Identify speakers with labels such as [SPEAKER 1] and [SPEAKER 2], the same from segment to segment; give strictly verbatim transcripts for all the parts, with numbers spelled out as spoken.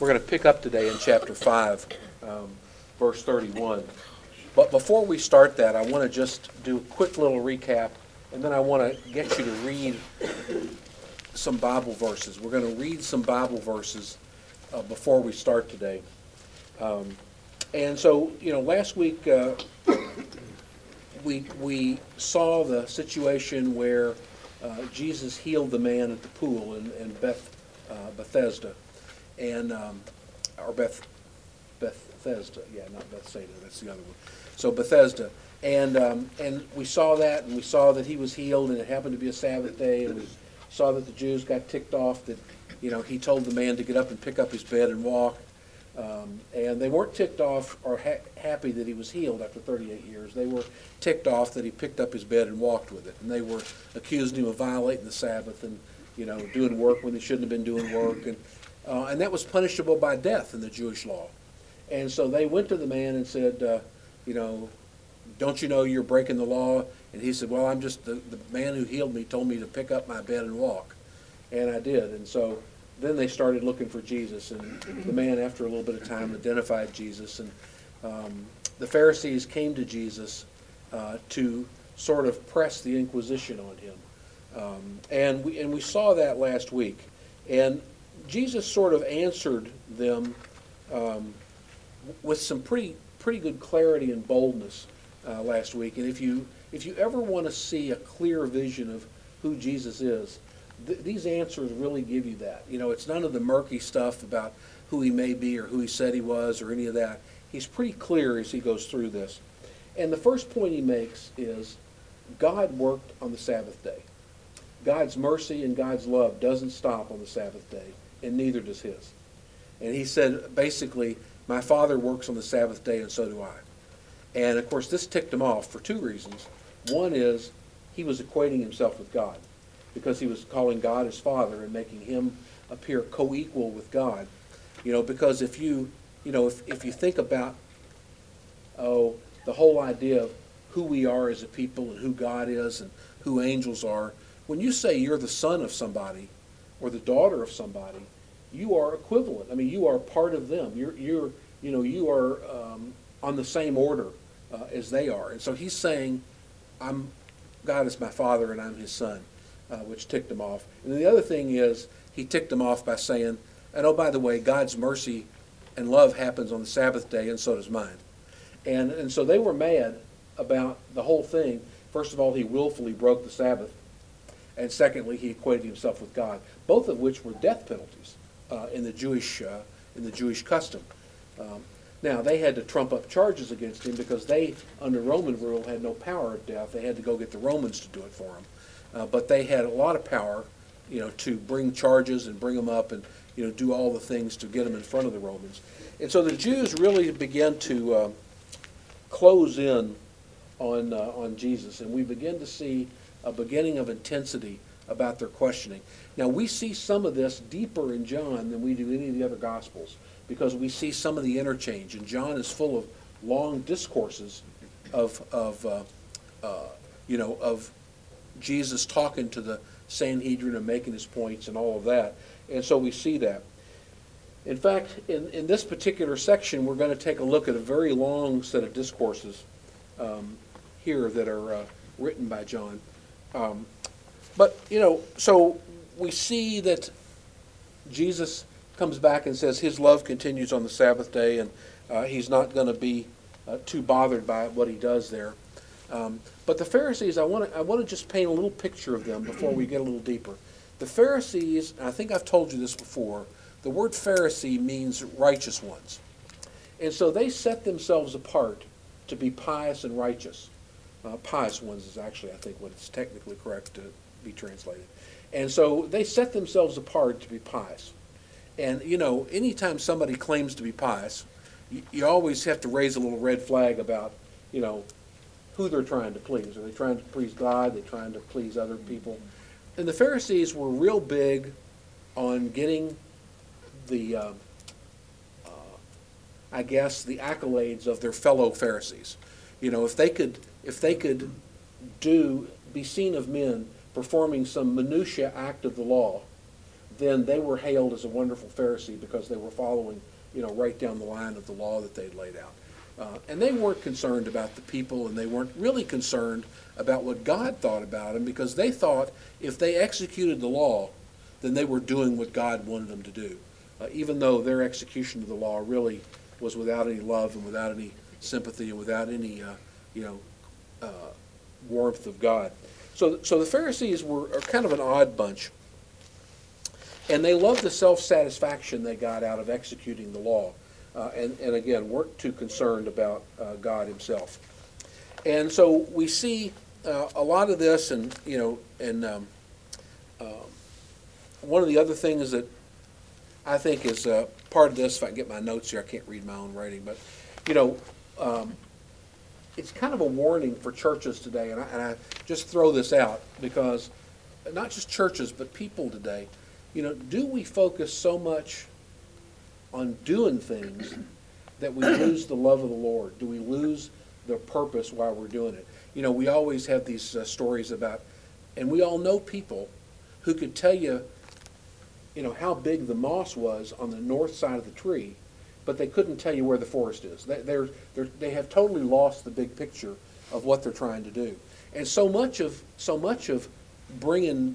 [SPEAKER 1] We're going to pick up today in chapter five, um, verse thirty-one. But before we start that, I want to just do a quick little recap, and then I want to get you to read some Bible verses. We're going to read some Bible verses uh, before we start today. Um, and so, you know, last week uh, we we saw the situation where uh, Jesus healed the man at the pool in, in Beth uh, Bethesda, and um, or Beth Bethesda, yeah, not Bethsaida, that's the other one. So Bethesda, and um, and we saw that, and we saw that he was healed, and it happened to be a Sabbath day, and we saw that the Jews got ticked off that, you know, he told the man to get up and pick up his bed and walk. Um, and they weren't ticked off or ha- happy that he was healed after thirty-eight years. They were ticked off that he picked up his bed and walked with it. And they were accusing him of violating the Sabbath and, you know, doing work when they shouldn't have been doing work. And, uh, and that was punishable by death in the Jewish law. And so they went to the man and said, uh, you know, don't you know you're breaking the law? And he said, well, I'm just, the, the man who healed me told me to pick up my bed and walk. And I did. And so then they started looking for Jesus, and the man, after a little bit of time, identified Jesus. And um, the Pharisees came to Jesus uh, to sort of press the inquisition on him. Um, and we and we saw that last week. And Jesus sort of answered them um, with some pretty pretty good clarity and boldness uh, last week. And if you if you ever want to see a clear vision of who Jesus is, th- these answers really give you that. You know, it's none of the murky stuff about who he may be or who he said he was or any of that. He's pretty clear as he goes through this. And the first point he makes is God worked on the Sabbath day. God's mercy and God's love doesn't stop on the Sabbath day, and neither does his. And he said, basically, my Father works on the Sabbath day, and so do I. And, of course, this ticked him off for two reasons. One is he was equating himself with God, because he was calling God his Father and making him appear co-equal with God. You know, because if you, you know, if, if you think about, oh, the whole idea of who we are as a people and who God is and who angels are, when you say you're the son of somebody or the daughter of somebody, you are equivalent. I mean, you are part of them. You're, you're, you know, you are um, on the same order uh, as they are. And so he's saying, "I'm God is my Father, and I'm His Son," uh, which ticked him off. And the other thing is, he ticked him off by saying, "And oh, by the way, God's mercy and love happens on the Sabbath day, and so does mine." And and so they were mad about the whole thing. First of all, he willfully broke the Sabbath, and secondly, he equated himself with God, both of which were death penalties. Uh, in the Jewish uh, in the Jewish custom. Um, now they had to trump up charges against him because they, under Roman rule, had no power of death. They had to go get the Romans to do it for them. Uh, but they had a lot of power, you know, to bring charges and bring them up and, you know, do all the things to get them in front of the Romans. And so the Jews really began to uh, close in on uh, on Jesus, and we begin to see a beginning of intensity about their questioning. Now, we see some of this deeper in John than we do any of the other Gospels, because we see some of the interchange, and John is full of long discourses of, of uh, uh, you know, of Jesus talking to the Sanhedrin and making his points and all of that, and so we see that. In fact, in, in this particular section, we're going to take a look at a very long set of discourses um, here that are uh, written by John. Um, But, you know, so we see that Jesus comes back and says his love continues on the Sabbath day, and uh, he's not going to be uh, too bothered by what he does there. Um, but the Pharisees, I want to I want to just paint a little picture of them before we get a little deeper. The Pharisees, I think I've told you this before, the word Pharisee means righteous ones. And so they set themselves apart to be pious and righteous. Uh, pious ones is actually, I think, what it's technically correct to be translated. And so they set themselves apart to be pious. And, you know, anytime somebody claims to be pious, you, you always have to raise a little red flag about, you know, who they're trying to please. Are they trying to please God? Are they trying to please other people? And the Pharisees were real big on getting the, uh, uh, I guess, the accolades of their fellow Pharisees. You know, if they could, if they could do, be seen of men performing some minutiae act of the law, then they were hailed as a wonderful Pharisee because they were following, you know, right down the line of the law that they'd laid out. Uh, and they weren't concerned about the people, and they weren't really concerned about what God thought about them, because they thought if they executed the law, then they were doing what God wanted them to do, uh, even though their execution of the law really was without any love and without any sympathy and without any, uh, you know, uh, warmth of God. So, so the Pharisees were are kind of an odd bunch, and they loved the self-satisfaction they got out of executing the law. Uh, and, and again, weren't too concerned about uh, God himself. And so we see uh, a lot of this, and, you know, and um, uh, one of the other things that I think is uh, part of this, if I can get my notes here, I can't read my own writing, but, you know, um, it's kind of a warning for churches today, and I, and I just throw this out because not just churches, but people today, you know, do we focus so much on doing things that we lose the love of the Lord? Do we lose the purpose while we're doing it? You know, we always have these uh, stories about, and we all know people who could tell you, you know, how big the moss was on the north side of the tree, but they couldn't tell you where the forest is. They, they're, they're, they have totally lost the big picture of what they're trying to do. And so much of, so much of bringing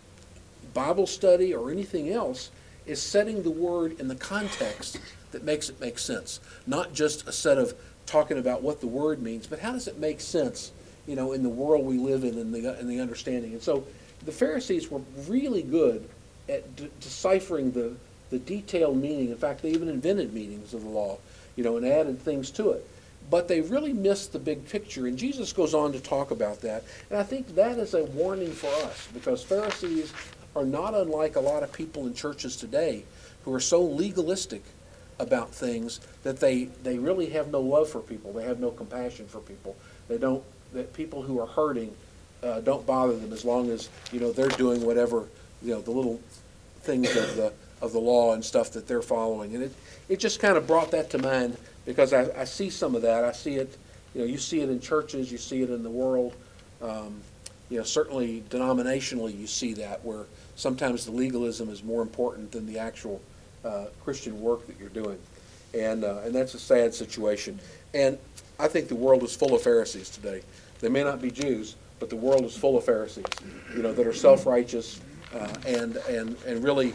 [SPEAKER 1] Bible study or anything else is setting the word in the context that makes it make sense. Not just a set of talking about what the word means, but how does it make sense, you know, in the world we live in and the, and the understanding. And so the Pharisees were really good at de- deciphering the, the detailed meaning. In fact, they even invented meanings of the law, you know, and added things to it. But they really missed the big picture, and Jesus goes on to talk about that. And I think that is a warning for us, because Pharisees are not unlike a lot of people in churches today who are so legalistic about things that they, they really have no love for people. They have no compassion for people. They don't, that people who are hurting uh, don't bother them as long as, you know, they're doing whatever, you know, the little things of the of the law and stuff that they're following. And it, it just kind of brought that to mind, because I, I see some of that. I see it, you know, you see it in churches, you see it in the world. Um, you know, certainly denominationally you see that, where sometimes the legalism is more important than the actual uh, Christian work that you're doing. And, uh, and that's a sad situation. And I think the world is full of Pharisees today. They may not be Jews, but the world is full of Pharisees, you know, that are self-righteous uh, and, and, and really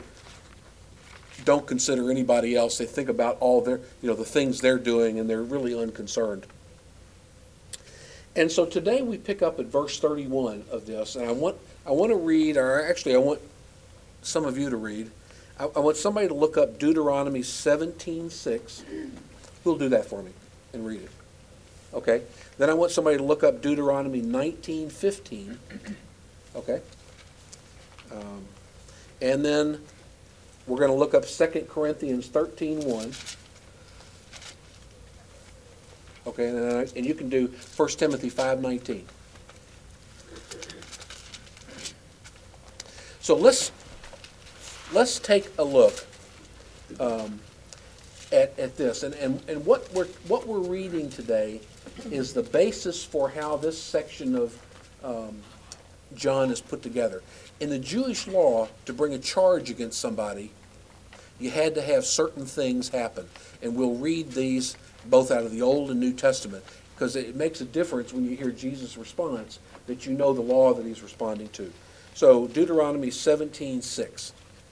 [SPEAKER 1] don't consider anybody else. They think about all their, you know, the things they're doing, and they're really unconcerned. And so today we pick up at verse thirty-one of this, and I want I want to read, or actually I want some of you to read. I, I want somebody to look up Deuteronomy seventeen six. Who'll do that for me and read it? Okay. Then I want somebody to look up Deuteronomy nineteen fifteen. Okay. Um, and then we're going to look up Second Corinthians thirteen one. Okay, and, I, and you can do First Timothy five nineteen. So let's let's take a look um, at at this, and, and, and what we're what we're reading today is the basis for how this section of um, John is put together. In the Jewish law, to bring a charge against somebody, you had to have certain things happen. And we'll read these both out of the Old and New Testament, because it makes a difference when you hear Jesus' response, that you know the law that he's responding to. So Deuteronomy seventeen six.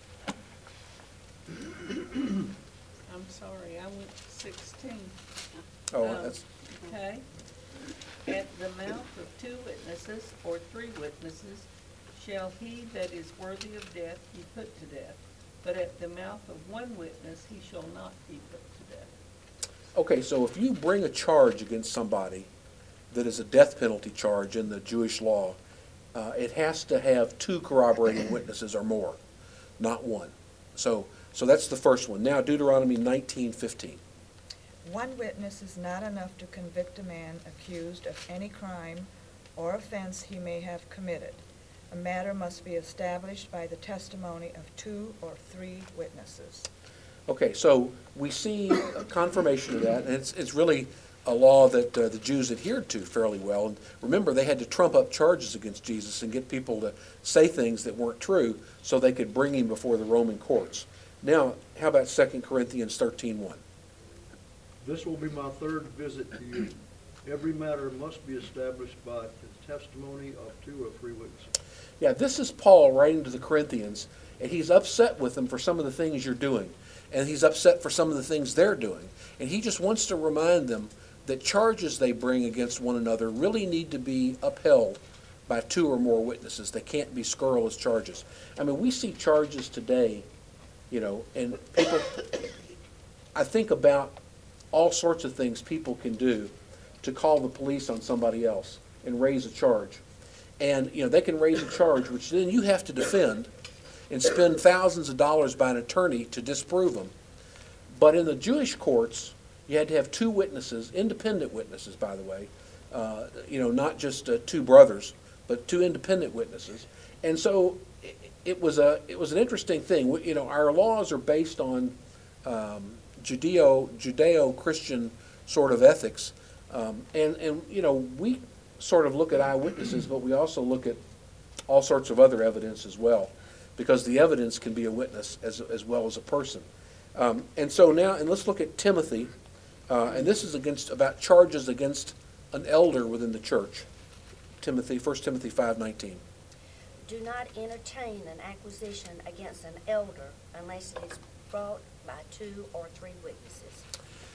[SPEAKER 2] I'm sorry, I went to sixteen.
[SPEAKER 1] Oh,
[SPEAKER 2] Um,
[SPEAKER 1] that's,
[SPEAKER 2] Okay. At the mouth of two witnesses or three witnesses shall he that is worthy of death be put to death. But at the mouth of one witness he shall not be put to death.
[SPEAKER 1] okay, so if you bring a charge against somebody that is a death penalty charge in the Jewish law, uh, it has to have two corroborating witnesses or more, not one. So, so that's the first one. Now Deuteronomy nineteen fifteen.
[SPEAKER 3] One witness is not enough to convict a man accused of any crime or offense he may have committed. A matter must be established by the testimony of two or three witnesses.
[SPEAKER 1] Okay, so we see a confirmation of that, and it's, it's really a law that uh, the Jews adhered to fairly well. And remember, they had to trump up charges against Jesus and get people to say things that weren't true so they could bring him before the Roman courts. Now, how about Second Corinthians thirteen one?
[SPEAKER 4] This will be my third visit to you. Every matter must be established by the testimony of two or three witnesses.
[SPEAKER 1] Yeah, this is Paul writing to the Corinthians, and he's upset with them for some of the things you're doing. And he's upset for some of the things they're doing. And he just wants to remind them that charges they bring against one another really need to be upheld by two or more witnesses. They can't be scurrilous charges. I mean, we see charges today, you know, and people, I think about all sorts of things people can do to call the police on somebody else and raise a charge. And, you know, they can raise a charge, which then you have to defend and spend thousands of dollars by an attorney to disprove them. But in the Jewish courts, you had to have two witnesses, independent witnesses, by the way, uh, you know, not just uh, two brothers, but two independent witnesses. And so it, it was a it was an interesting thing. We, you know, our laws are based on um, Judeo Judeo-Christian sort of ethics, um, and and you know we sort of look at eyewitnesses, but we also look at all sorts of other evidence as well, because the evidence can be a witness as as well as a person. Um, and so now, and let's look at Timothy, uh, and this is against about charges against an elder within the church. Timothy, First Timothy five nineteen.
[SPEAKER 5] Do not entertain an accusation against an elder unless it is brought by two or three witnesses.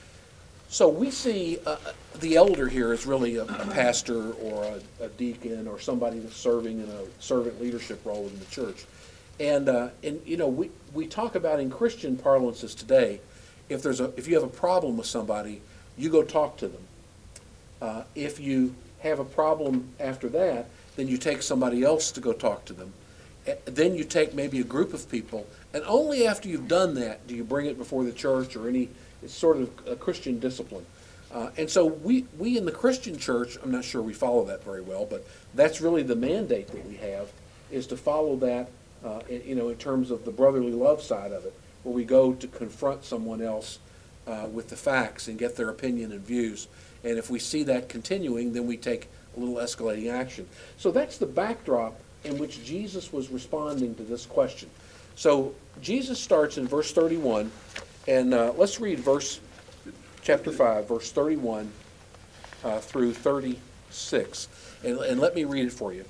[SPEAKER 1] So we see uh, the elder here is really a, a pastor or a, a deacon or somebody that's serving in a servant leadership role in the church. And, uh, and you know, we, we talk about in Christian parlances today, if, there's a, if you have a problem with somebody, you go talk to them. Uh, if you have a problem after that, then you take somebody else to go talk to them. Then you take maybe a group of people, and only after you've done that do you bring it before the church or any, it's sort of a Christian discipline. Uh, and so we, we in the Christian church, I'm not sure we follow that very well, but that's really the mandate that we have, is to follow that, uh, in, you know, in terms of the brotherly love side of it, where we go to confront someone else uh, with the facts and get their opinion and views. And if we see that continuing, then we take a little escalating action. So that's the backdrop in which Jesus was responding to this question. So Jesus starts in verse thirty-one, and uh, let's read verse chapter five, verse thirty-one uh, through thirty-six, and, and let me read it for you.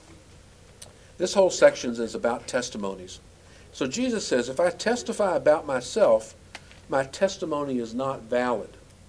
[SPEAKER 1] This whole section is about testimonies. So Jesus says, if I testify about myself, my testimony is not valid.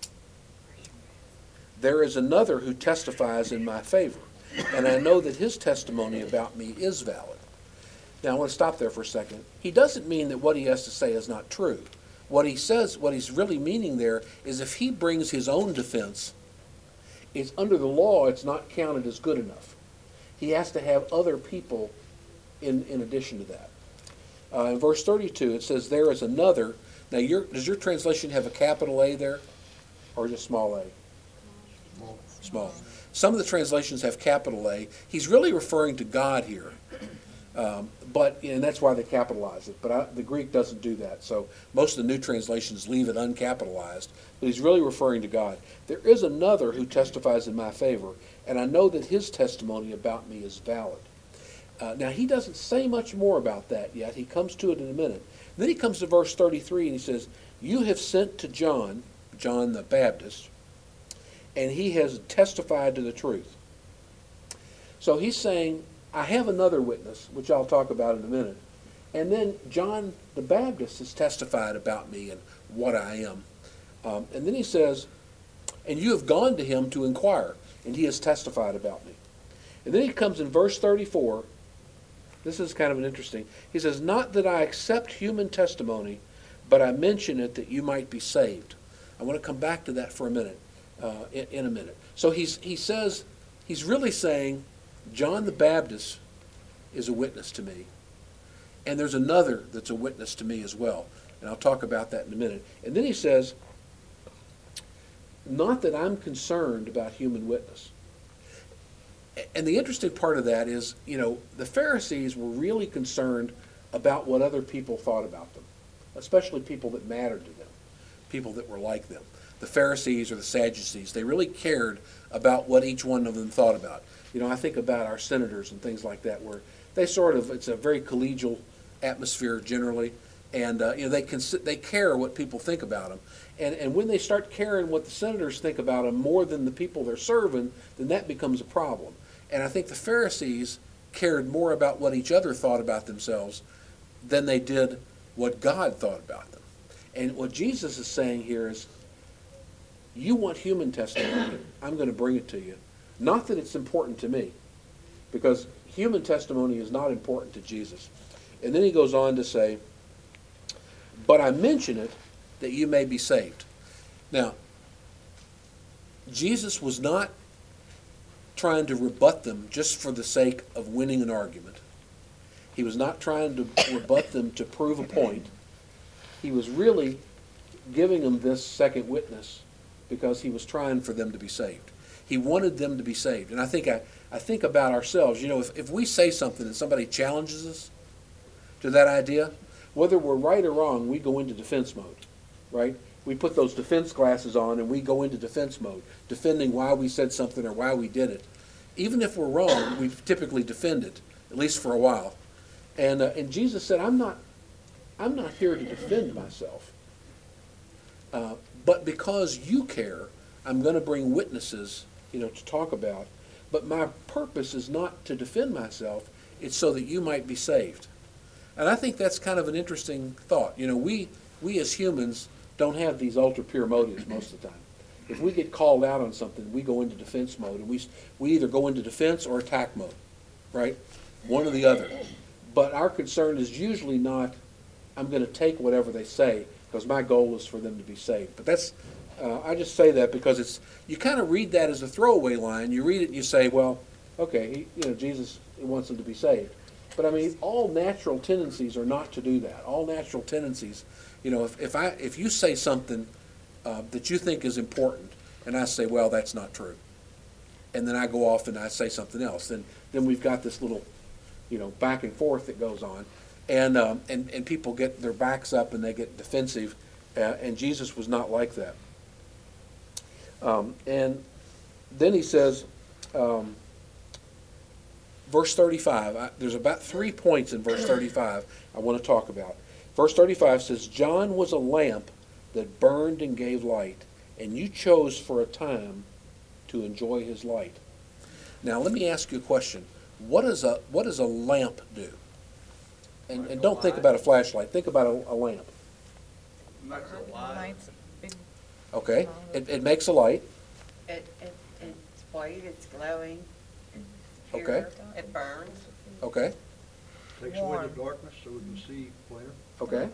[SPEAKER 1] There is another who testifies in my favor, and I know that his testimony about me is valid. Now, I want to stop there for a second. He doesn't mean that what he has to say is not true. What he says, what he's really meaning there is if he brings his own defense, it's under the law, it's not counted as good enough. He has to have other people in, in addition to that. Uh, in verse thirty-two, it says, there is another. Now, your, does your translation have a capital A there, or just small a?
[SPEAKER 4] Small.
[SPEAKER 1] Small. Some of the translations have capital A. He's really referring to God here, um, but and that's why they capitalize it. But I, the Greek doesn't do that. So most of the new translations leave it uncapitalized. But he's really referring to God. There is another who testifies in my favor, and I know that his testimony about me is valid. Uh, now he doesn't say much more about that yet. He comes to it in a minute. Then he comes to verse thirty-three, and he says, "You have sent to John, John the Baptist, and he has testified to the truth." So he's saying, I have another witness, which I'll talk about in a minute. And then John the Baptist has testified about me and what I am. Um, and then he says, and you have gone to him to inquire, and he has testified about me. And then he comes in verse thirty-four. This is kind of an interesting. He says, not that I accept human testimony, but I mention it that you might be saved. I want to come back to that for a minute. Uh, in, in a minute. So he's, he says, he's really saying, John the Baptist is a witness to me. And there's another that's a witness to me as well. And I'll talk about that in a minute. And then he says, not that I'm concerned about human witness. And the interesting part of that is, you know, the Pharisees were really concerned about what other people thought about them, especially people that mattered to them, people that were like them. the Pharisees or the Sadducees. They really cared about what each one of them thought about. You know, I think about our senators and things like that, where they sort of, it's a very collegial atmosphere generally, and uh, you know, they can they care what people think about them. And, and when they start caring what the senators think about them more than the people they're serving, then that becomes a problem. And I think the Pharisees cared more about what each other thought about themselves than they did what God thought about them. And what Jesus is saying here is, you want human testimony, I'm going to bring it to you. Not that it's important to me, because human testimony is not important to Jesus. And then he goes on to say, but I mention it that you may be saved. Now, Jesus was not trying to rebut them just for the sake of winning an argument. He was not trying to rebut them to prove a point. He was really giving them this second witness because he was trying for them to be saved. He wanted them to be saved. And I think I, I think about ourselves. You know, if, if we say something and somebody challenges us to that idea, whether we're right or wrong, we go into defense mode, right? We put those defense glasses on and we go into defense mode, defending why we said something or why we did it. Even if we're wrong, we typically defend it, at least for a while. And uh, and Jesus said, I'm not, I'm not here to defend myself. Uh, but because you care, I'm going to bring witnesses, you know, to talk about. But my purpose is not to defend myself. It's so that you might be saved. And I think that's kind of an interesting thought. You know, we we as humans don't have these ultra pure motives most of the time. If we get called out on something, we go into defense mode, and we we either go into defense or attack mode, right? One or the other. But our concern is usually not, I'm going to take whatever they say, because my goal is for them to be saved. But that's, uh, I just say that because it's, you kind of read that as a throwaway line. You read it and you say, well, okay, he, you know, Jesus wants them to be saved. But I mean, all natural tendencies are not to do that. All natural tendencies, you know, if, if I if you say something uh, that you think is important, and I say, well, that's not true, and then I go off and I say something else, then then we've got this little, you know, back and forth that goes on, and um, and and people get their backs up and they get defensive, uh, and Jesus was not like that. Um, and then he says. Um, Verse thirty-five, I, there's about three points in verse thirty-five I want to talk about. Verse thirty-five says, John was a lamp that burned and gave light, and you chose for a time to enjoy his light. Now let me ask you a question. What does a, what does a lamp do? And, and don't think about a flashlight. Think about a, a lamp.
[SPEAKER 6] Makes a light.
[SPEAKER 3] Lights, big,
[SPEAKER 1] Okay? It, it makes a light.
[SPEAKER 7] It, it, it's white, it's glowing. It's
[SPEAKER 1] Okay.
[SPEAKER 7] pure, it burns.
[SPEAKER 1] Okay?
[SPEAKER 4] Takes away the
[SPEAKER 3] Warm.
[SPEAKER 4] darkness so we can see plainer.
[SPEAKER 1] Okay?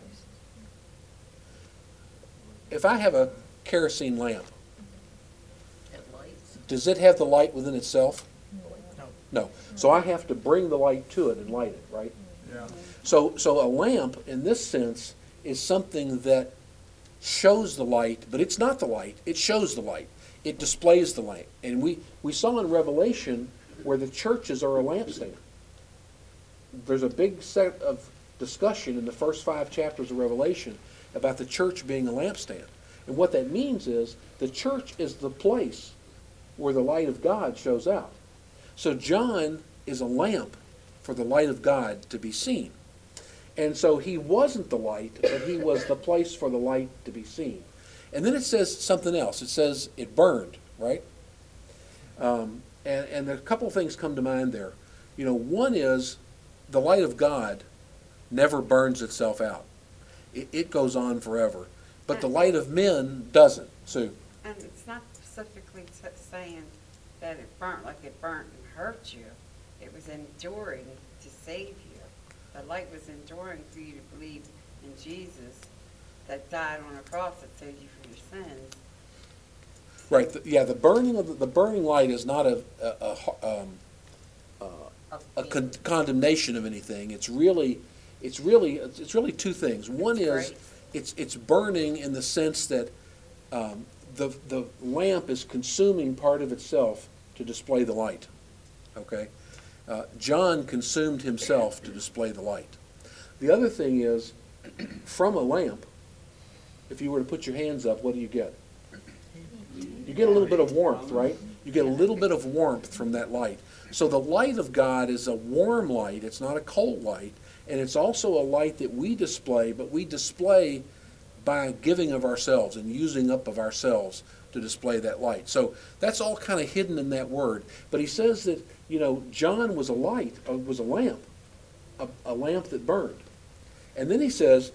[SPEAKER 1] If I have a kerosene lamp,
[SPEAKER 7] It lights.
[SPEAKER 1] does it have the light within itself?
[SPEAKER 7] No.
[SPEAKER 1] No. So I have to bring the light to it and light it, right?
[SPEAKER 6] Yeah.
[SPEAKER 1] So, so a lamp, in this sense, is something that shows the light, but it's not the light. It shows the light. It displays the light. And we, we saw in Revelation where the churches are a lampstand. There's a big set of discussion in the first five chapters of Revelation about the church being a lampstand. And what that means is the church is the place where the light of God shows out. So John is a lamp for the light of God to be seen. And so he wasn't the light, but he was the place for the light to be seen. And then it says something else. It says it burned, right? Um, and, and a couple of things come to mind there. You know, one is the light of God never burns itself out. It, it goes on forever. But the light of men doesn't. Sue?
[SPEAKER 7] And it's not specifically s- saying that it burnt, like it burnt and hurt you. It was enduring to save you. The light was enduring for you to believe in Jesus that died on a cross that saved you from your sins.
[SPEAKER 1] Right. The, yeah, the burning of the, the burning light is not a, a, a, um, uh, a con- condemnation of anything. It's really, it's really, it's really two things. One
[SPEAKER 7] It's
[SPEAKER 1] is
[SPEAKER 7] grace.
[SPEAKER 1] it's it's burning in the sense that um, the the lamp is consuming part of itself to display the light. Okay, uh, John consumed himself to display the light. The other thing is, from a lamp, if you were to put your hands up, what do you get? You get a little bit of warmth, right? You get a little bit of warmth from that light. So the light of God is a warm light. It's not a cold light. And it's also a light that we display, but we display by giving of ourselves and using up of ourselves to display that light. So that's all kind of hidden in that word. But he says that, you know, John was a light, uh, was a lamp, a, a lamp that burned. And then he says,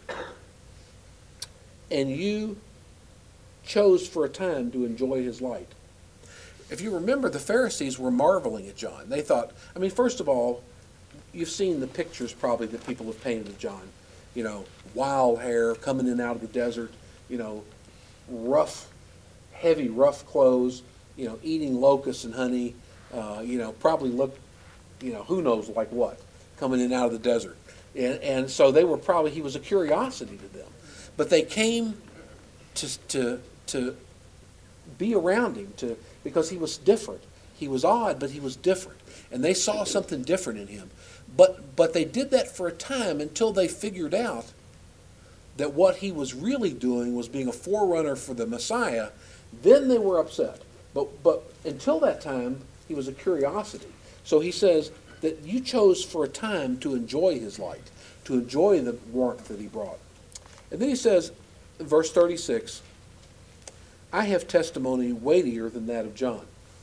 [SPEAKER 1] and you chose for a time to enjoy his light. If you remember, the Pharisees were marveling at John. They thought, I mean, first of all, you've seen the pictures probably that people have painted of John. You know, wild hair, coming in out of the desert, you know, rough, heavy, rough clothes, you know, eating locusts and honey, uh, you know, probably looked, you know, who knows like what, coming in out of the desert. And, and so they were probably, he was a curiosity to them. But they came to, to, to be around him to, because he was different. He was odd, but he was different. And they saw something different in him. But, but they did that for a time until they figured out that what he was really doing was being a forerunner for the Messiah. Then they were upset. But, but until that time, he was a curiosity. So he says that you chose for a time to enjoy his light, to enjoy the warmth that he brought. And then he says, in verse thirty-six, I have testimony weightier than that of John.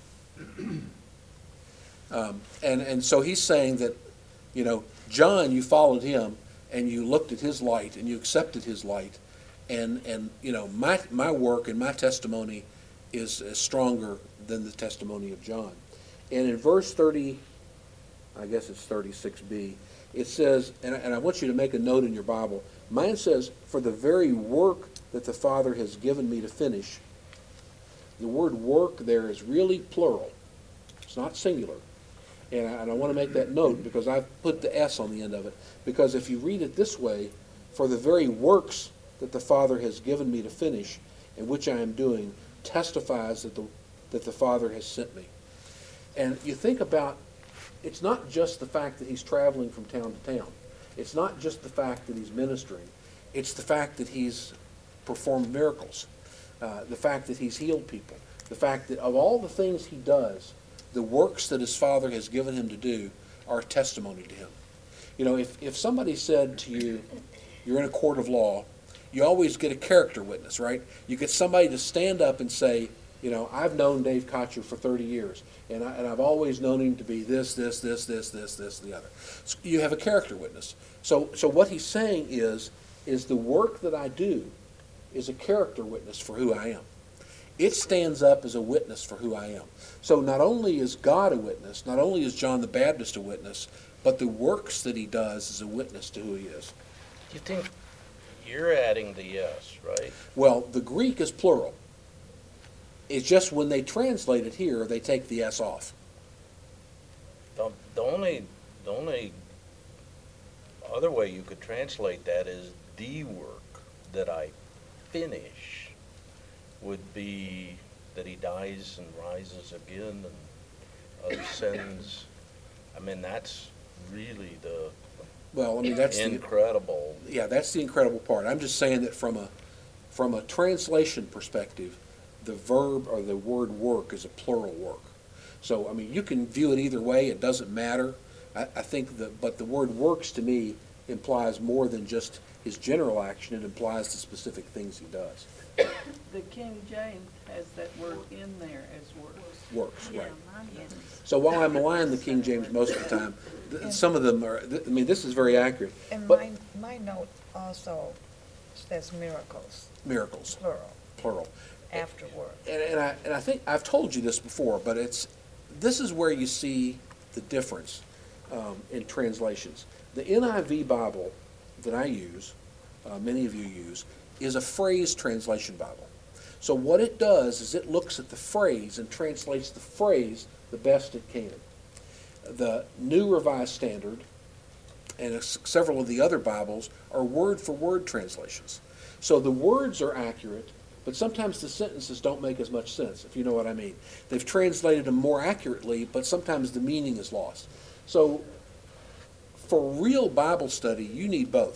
[SPEAKER 1] um, and, and so he's saying that, you know, John, you followed him, and you looked at his light, and you accepted his light. And, and you know, my, my work and my testimony is, is stronger than the testimony of John. And in verse thirty, I guess it's thirty-six b, it says, and I, and I want you to make a note in your Bible, mine says, for the very work that the Father has given me to finish. The word work there is really plural. It's not singular. And I, and I want to make that note because I've put the S on the end of it. Because if you read it this way, for the very works that the Father has given me to finish, and which I am doing, testifies that the, that the Father has sent me. And you think about, it's not just the fact that he's traveling from town to town. It's not just the fact that he's ministering. It's the fact that he's performed miracles. Uh, the fact that he's healed people. The fact that of all the things he does, the works that his Father has given him to do are a testimony to him. You know, if, if somebody said to you, you're in a court of law, you always get a character witness, right? You get somebody to stand up and say, you know, I've known Dave Kotcher for thirty years, and, I, and I've always known him to be this, this, this, this, this, this, the other. So you have a character witness. So, so what he's saying is, is the work that I do is a character witness for who I am. It stands up as a witness for who I am. So not only is God a witness, not only is John the Baptist a witness, but the works that he does is a witness to who he is.
[SPEAKER 8] You think you're adding the yes, right?
[SPEAKER 1] Well, the Greek is plural. It's just when they translate it here, they take the S off.
[SPEAKER 8] The, the only the only other way you could translate that is the work that I finish would be that he dies and rises again and other sins. I mean, that's really the
[SPEAKER 1] Well, I mean, that's the,
[SPEAKER 8] incredible.
[SPEAKER 1] yeah, that's the incredible part. I'm just saying that from a from a translation perspective, the verb or the word work is a plural work. So, I mean, you can view it either way. It doesn't matter. I, I think that, but the word works to me implies more than just his general action. It implies the specific things he does.
[SPEAKER 2] The King James has that word in there as works.
[SPEAKER 1] Works,
[SPEAKER 5] Yeah,
[SPEAKER 1] right.
[SPEAKER 5] mine is.
[SPEAKER 1] So while I malign the King James most of the time, th- some of them are, th- I mean, this is very accurate.
[SPEAKER 3] And
[SPEAKER 1] But
[SPEAKER 3] my, my note also says miracles,
[SPEAKER 1] miracles,
[SPEAKER 3] plural,
[SPEAKER 1] plural.
[SPEAKER 3] afterward.
[SPEAKER 1] And, and I and I think I've told you this before, but it's this is where you see the difference um, in translations. The N I V Bible that I use, uh, many of you use, is a phrase translation Bible. So what it does is it looks at the phrase and translates the phrase the best it can. The New Revised Standard and s- several of the other Bibles are word-for-word translations. So the words are accurate, but sometimes the sentences don't make as much sense, if you know what I mean. They've translated them more accurately, but sometimes the meaning is lost. So for real Bible study, you need both.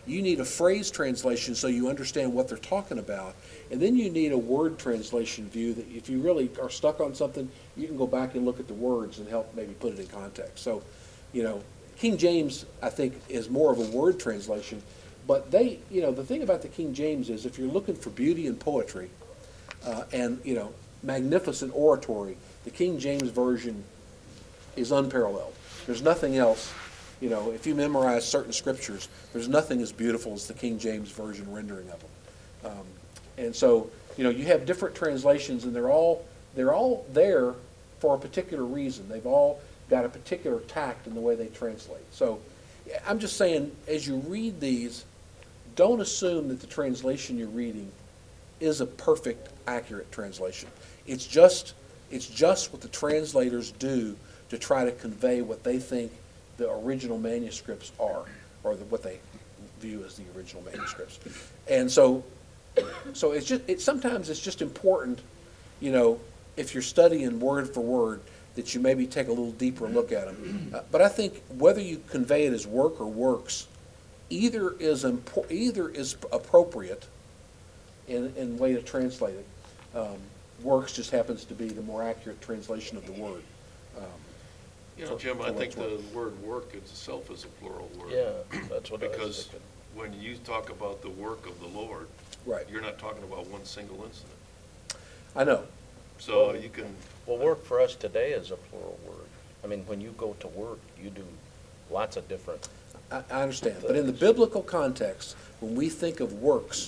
[SPEAKER 1] You need a phrase translation so you understand what they're talking about. And then you need a word translation view that if you really are stuck on something, you can go back and look at the words and help maybe put it in context. So, you know, King James, I think, is more of a word translation. But they, you know, the thing about the King James is if you're looking for beauty and poetry uh, and, you know, magnificent oratory, the King James Version is unparalleled. There's nothing else, you know, if you memorize certain scriptures, there's nothing as beautiful as the King James Version rendering of them. Um, and so, you know, you have different translations, and they're all they're all there for a particular reason. They've all got a particular tact in the way they translate. So, I'm just saying, as you read these, don't assume that the translation you're reading is a perfect, accurate translation. It's just it's just what the translators do to try to convey what they think the original manuscripts are, or the, what they view as the original manuscripts. And so, so it's just it sometimes it's just important, you know, if you're studying word for word, that you maybe take a little deeper look at them. Uh, but I think whether you convey it as work or works, either is impo- either is appropriate in in way to translate it. Um, works just happens to be the more accurate translation of the word. Um,
[SPEAKER 9] You know,
[SPEAKER 1] for-
[SPEAKER 9] Jim,
[SPEAKER 1] for
[SPEAKER 9] I
[SPEAKER 1] what
[SPEAKER 9] think
[SPEAKER 1] it's worth.
[SPEAKER 9] the word work itself is a plural word.
[SPEAKER 8] Yeah, that's what I was
[SPEAKER 9] Because
[SPEAKER 8] thinking.
[SPEAKER 9] when you talk about the work of the Lord,
[SPEAKER 1] Right.
[SPEAKER 9] you're not talking about one single incident.
[SPEAKER 1] I know.
[SPEAKER 9] So you can,
[SPEAKER 8] Well, work for us today is a plural word. I mean, when you go to work, you do lots of different,
[SPEAKER 1] I, I understand, but in the biblical context, when we think of works,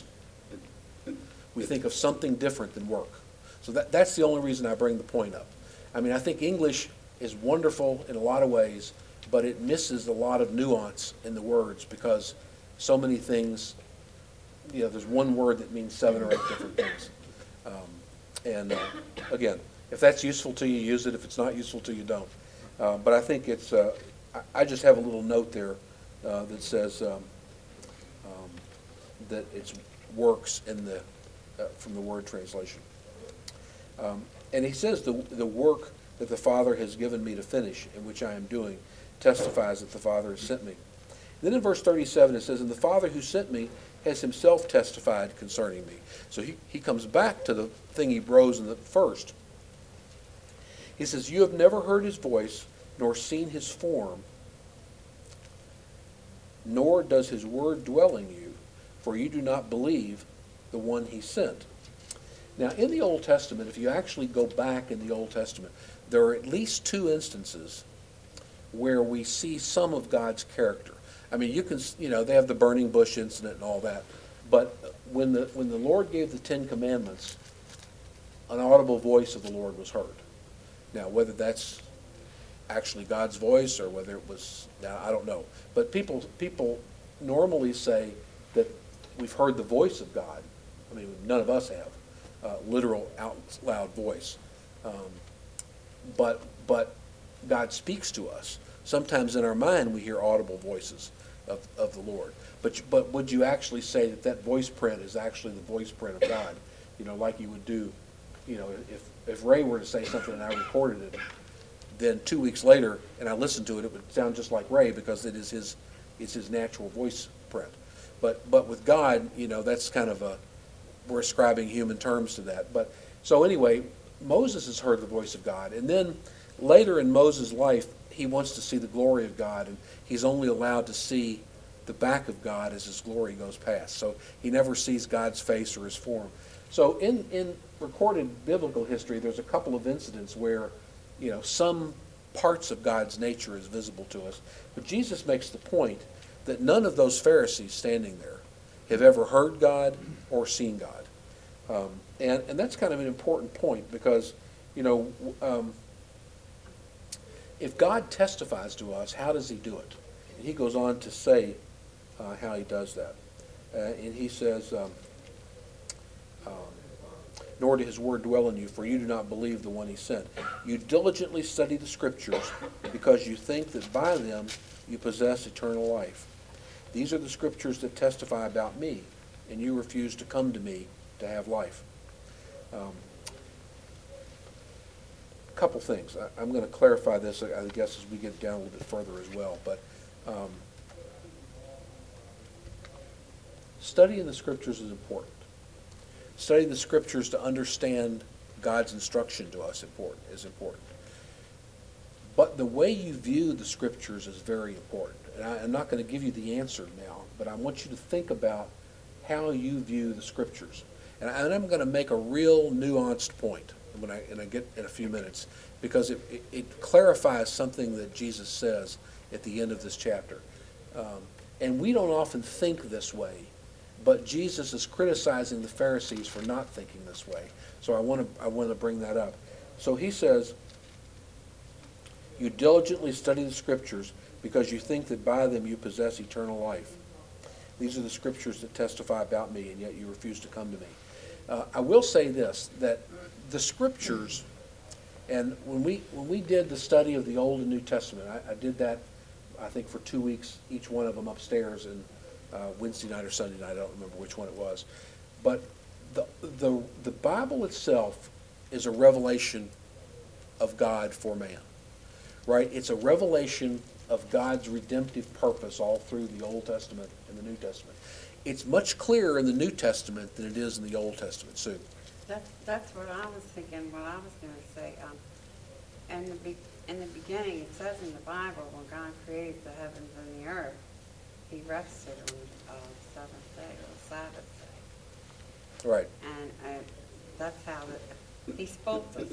[SPEAKER 1] we think of something different than work. So that, that's the only reason I bring the point up. I mean, I think English is wonderful in a lot of ways, but it misses a lot of nuance in the words because so many things, you know, there's one word that means seven or eight different things. Um, and uh, again, if that's useful to you, use it. If it's not useful to you, don't. Uh, but I think it's, uh, I, I just have a little note there uh, that says um, um, that it's works in the, uh, from the word translation. Um, and he says the, the work that the Father has given me to finish, in which I am doing, testifies that the Father has sent me. Then in verse thirty-seven it says, and the Father who sent me has himself testified concerning me. So he, he comes back to the thing he rose in the first. He says, you have never heard his voice, nor seen his form, nor does his word dwell in you, for you do not believe the one he sent. Now, in the Old Testament, if you actually go back in the Old Testament, there are at least two instances where we see some of God's character. I mean, you can, you know, they have the burning bush incident and all that, but when the when the Lord gave the Ten Commandments, an audible voice of the Lord was heard. Now, whether that's actually God's voice or whether it was, now I don't know. But people people normally say that we've heard the voice of God. I mean, none of us have. Uh, literal out loud voice, um, but but God speaks to us. Sometimes in our mind we hear audible voices of, of the Lord. But but would you actually say that that voice print is actually the voice print of God? You know, like you would do. You know, if if Ray were to say something and I recorded it, then two weeks later and I listened to it, it would sound just like Ray because it is his it's his natural voice print. But but with God, you know, that's kind of a we're ascribing human terms to that. But so anyway, Moses has heard the voice of God. And then later in Moses' life, he wants to see the glory of God, and he's only allowed to see the back of God as his glory goes past. So he never sees God's face or his form. So in, in recorded biblical history, there's a couple of incidents where, you know, some parts of God's nature is visible to us. But Jesus makes the point that none of those Pharisees standing there have ever heard God or seen God. Um, and, and that's kind of an important point because, you know, um, if God testifies to us, how does he do it? And he goes on to say uh, how he does that. Uh, and he says, um, um, nor did his word dwell in you, for you do not believe the one he sent. You diligently study the scriptures because you think that by them you possess eternal life. These are the scriptures that testify about me, and you refuse to come to me to have life. Um, a couple things. I, I'm going to clarify this, I guess, as we get down a little bit further as well. But um, studying the scriptures is important. Studying the scriptures to understand God's instruction to us important is important. But the way you view the scriptures is very important. And I, I'm not going to give you the answer now, but I want you to think about how you view the scriptures. And, I, and I'm going to make a real nuanced point when I, and I get in a few minutes, because it, it, it clarifies something that Jesus says at the end of this chapter. Um, and we don't often think this way, but Jesus is criticizing the Pharisees for not thinking this way. So I want to I want to bring that up. So he says, you diligently study the scriptures because you think that by them you possess eternal life. These are the scriptures that testify about me, and yet you refuse to come to me. Uh, I will say this, that the scriptures, and when we when we did the study of the Old and New Testament, I, I did that, I think, for two weeks, each one of them upstairs, and uh, Wednesday night or Sunday night, I don't remember which one it was. But the the the Bible itself is a revelation of God for man, right? It's a revelation of God's redemptive purpose all through the Old Testament and the New Testament. It's much clearer in the New Testament than it is in the Old Testament, Sue.
[SPEAKER 7] That's, that's what I was thinking, what I was gonna say. Um, in the be, in the beginning, it says in the Bible, when God created the heavens and the earth, he rested on, uh, the seventh day, or the Sabbath day.
[SPEAKER 1] Right.
[SPEAKER 7] And, uh, that's how the, he spoke to us.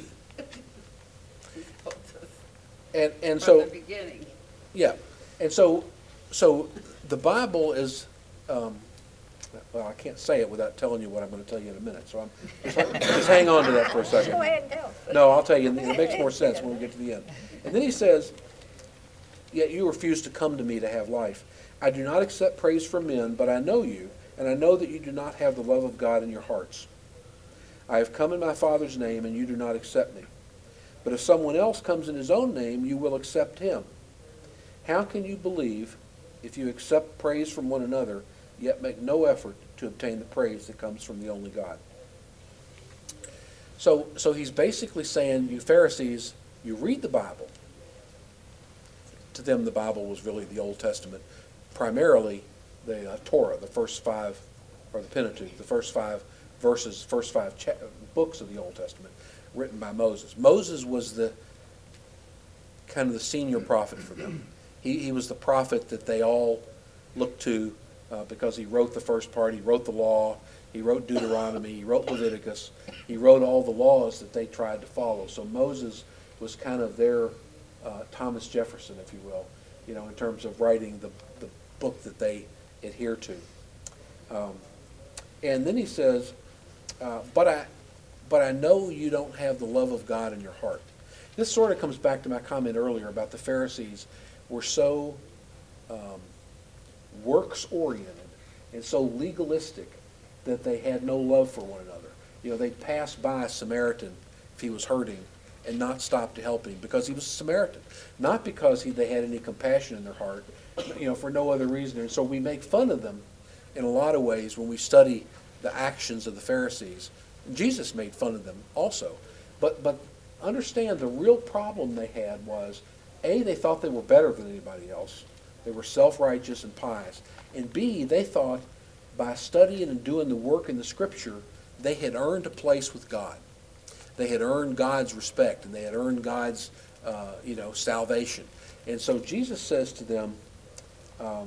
[SPEAKER 7] He spoke to us
[SPEAKER 1] And and
[SPEAKER 7] from
[SPEAKER 1] so
[SPEAKER 7] the beginning.
[SPEAKER 1] yeah, and so so the Bible is. Um, well, I can't say it without telling you what I'm going to tell you in a minute. So I'm just, just hang on to that for a second.
[SPEAKER 5] Go ahead and tell.
[SPEAKER 1] No, I'll tell you. and It makes more sense when we get to the end. And then he says, "Yet you refuse to come to me to have life. I do not accept praise from men, but I know you, and I know that you do not have the love of God in your hearts. I have come in my Father's name, and you do not accept me. But if someone else comes in his own name, you will accept him. How can you believe if you accept praise from one another, yet make no effort to obtain the praise that comes from the only God?" So, so he's basically saying, you Pharisees, you read the Bible. To them, the Bible was really the Old Testament, primarily the uh, Torah, the first five, or the Pentateuch, the first five verses, first five cha- books of the Old Testament, written by Moses. Moses was the kind of the senior prophet for them. He, he was the prophet that they all looked to uh, because he wrote the first part. He wrote the law. He wrote Deuteronomy. He wrote Leviticus. He wrote all the laws that they tried to follow. So Moses was kind of their uh, Thomas Jefferson, if you will, you know, in terms of writing the, the book that they adhere to. Um, and then he says, uh, but I, but I know you don't have the love of God in your heart. This sort of comes back to my comment earlier about the Pharisees were so um, works-oriented and so legalistic that they had no love for one another. You know, they'd pass by a Samaritan if he was hurting and not stop to help him because he was a Samaritan, not because he, they had any compassion in their heart, you know, for no other reason. And so we make fun of them in a lot of ways when we study the actions of the Pharisees. Jesus made fun of them also. But, but understand the real problem they had was, A, they thought they were better than anybody else. They were self-righteous and pious. And B, they thought by studying and doing the work in the Scripture, they had earned a place with God. They had earned God's respect, and they had earned God's, uh, you know, salvation. And so Jesus says to them um,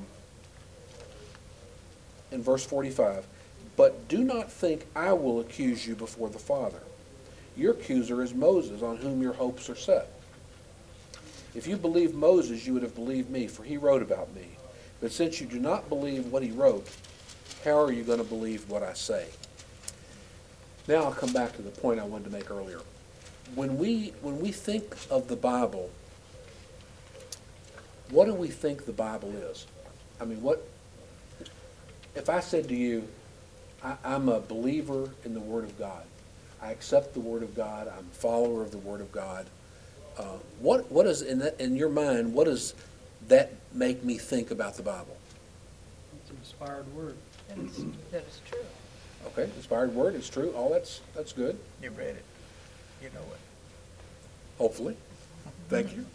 [SPEAKER 1] in verse forty-five, "But do not think I will accuse you before the Father. Your accuser is Moses, on whom your hopes are set. If you believed Moses, you would have believed me, for he wrote about me. But since you do not believe what he wrote, how are you going to believe what I say?" Now I'll come back to the point I wanted to make earlier. When we when we think of the Bible, what do we think the Bible is? I mean, what if I said to you, I, I'm a believer in the Word of God. I accept the Word of God. I'm a follower of the Word of God. Uh, what what is in that, in your mind? What does that make me think about the Bible?
[SPEAKER 10] It's an inspired word.
[SPEAKER 3] That is, that is true.
[SPEAKER 1] Okay, inspired word. It's true. All that's that's good.
[SPEAKER 10] You read it. You know it.
[SPEAKER 1] Hopefully. Thank you.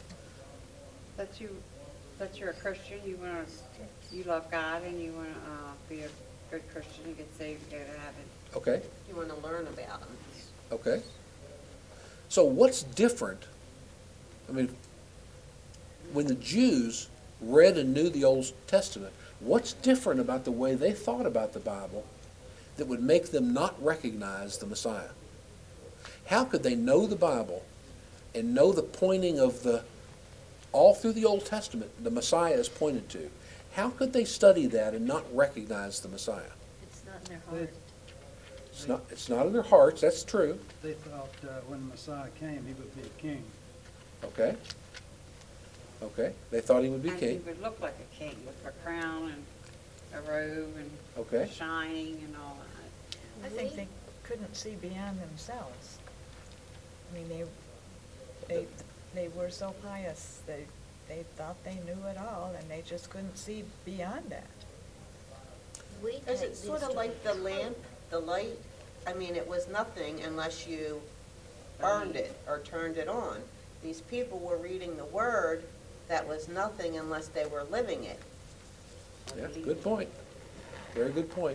[SPEAKER 7] That you, that you're a Christian, you wanna, you love God and you wanna, uh, be a good Christian, you get saved, you go to heaven.
[SPEAKER 1] Okay,
[SPEAKER 11] You want to learn about them.
[SPEAKER 1] okay. So what's different? I mean, when the Jews read and knew the Old Testament, what's different about the way they thought about the Bible that would make them not recognize the Messiah? How could they know the Bible and know the pointing of the, all through the Old Testament, the Messiah is pointed to? How could they study that and not recognize the Messiah?
[SPEAKER 5] It's not in their
[SPEAKER 10] They-
[SPEAKER 5] heart.
[SPEAKER 1] It's not, it's not in their hearts, that's true,
[SPEAKER 10] They thought uh, when the Messiah came, he would be a king.
[SPEAKER 1] okay? Okay, they thought he would be
[SPEAKER 7] And he
[SPEAKER 1] king,
[SPEAKER 7] would look like a king with a crown and a robe and
[SPEAKER 1] okay?
[SPEAKER 7] shining and all that.
[SPEAKER 3] I think they couldn't see beyond themselves. I mean, they, they, they were so pious, they, they thought they knew it all, and they just couldn't see beyond that.
[SPEAKER 5] We
[SPEAKER 11] Is
[SPEAKER 5] take
[SPEAKER 11] it sort
[SPEAKER 5] this
[SPEAKER 11] of
[SPEAKER 5] to-
[SPEAKER 11] like the lamp, the light? I mean, it was nothing unless you burned it or turned it on. These people were reading the word that was nothing unless they were living it.
[SPEAKER 1] Yeah, good point. Very good point.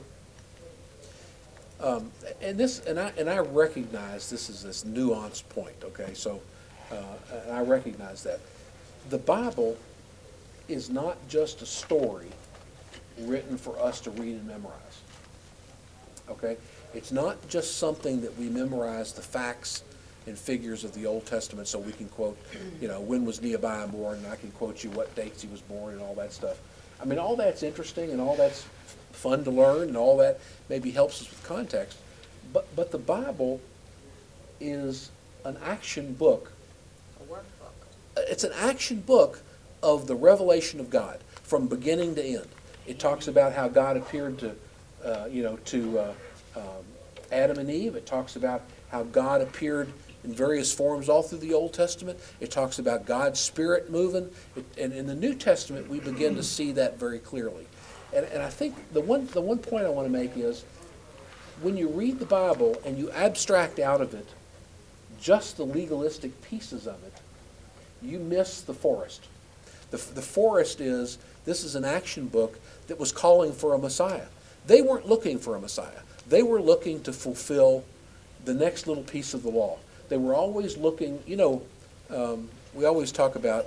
[SPEAKER 1] Um, and this, and I, and I recognize this is this nuanced point, okay? So, uh, and I recognize that. The Bible is not just a story written for us to read and memorize, okay? It's not just something that we memorize the facts and figures of the Old Testament so we can quote, you know, when was Nehemiah born, and I can quote you what dates he was born and all that stuff. I mean, all that's interesting and all that's fun to learn and all that maybe helps us with context. But, but the Bible is an action book.
[SPEAKER 11] A workbook.
[SPEAKER 1] It's an action book of the revelation of God from beginning to end. It talks about how God appeared to, uh, you know, to uh, um, Adam and Eve. It talks about how God appeared in various forms all through the Old Testament. It talks about God's Spirit moving. It, and in the New Testament, we begin to see that very clearly. And, and I think the one, the one point I want to make is when you read the Bible and you abstract out of it just the legalistic pieces of it, you miss the forest. The, the forest is, this is an action book that was calling for a Messiah. They weren't looking for a Messiah. They were looking to fulfill the next little piece of the law. They were always looking, you know, um, we always talk about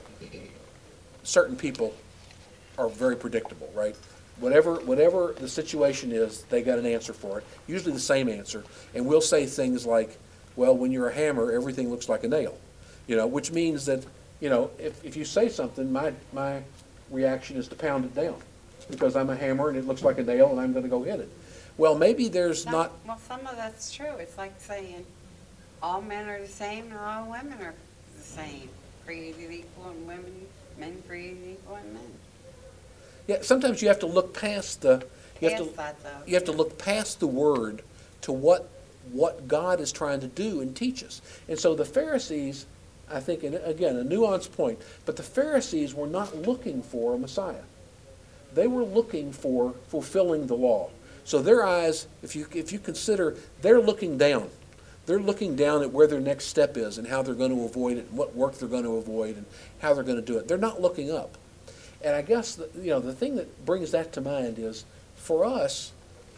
[SPEAKER 1] certain people are very predictable, right? Whatever, whatever the situation is, they got an answer for it, usually the same answer. And we'll say things like, well, when you're a hammer, everything looks like a nail. You know, which means that, you know, if, if you say something, my, my reaction is to pound it down because I'm a hammer and it looks like a nail and I'm going to go hit it. Well, maybe there's
[SPEAKER 7] Some-
[SPEAKER 1] not,
[SPEAKER 7] Well, some of that's true. It's like saying all men are the same and all women are the same. Created equal and women, men created equal and men.
[SPEAKER 1] yeah, sometimes you have to look past the, you have
[SPEAKER 7] Past
[SPEAKER 1] to,
[SPEAKER 7] that though.
[SPEAKER 1] you have to look past the word to what, what God is trying to do and teach us. And so the Pharisees, I think, and again, a nuanced point, but the Pharisees were not looking for a Messiah. They were looking for fulfilling the law. So their eyes, if you, if you consider, they're looking down. They're looking down at where their next step is and how they're going to avoid it and what work they're going to avoid and how they're going to do it. They're not looking up. And I guess, the, you know, the thing that brings that to mind is, for us,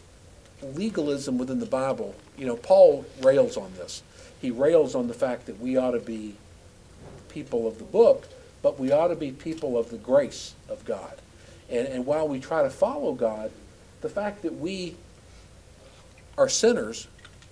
[SPEAKER 1] legalism within the Bible, you know, Paul rails on this. He rails on the fact that we ought to be people of the book, but we ought to be people of the grace of God. And, and while we try to follow God, the fact that we are sinners,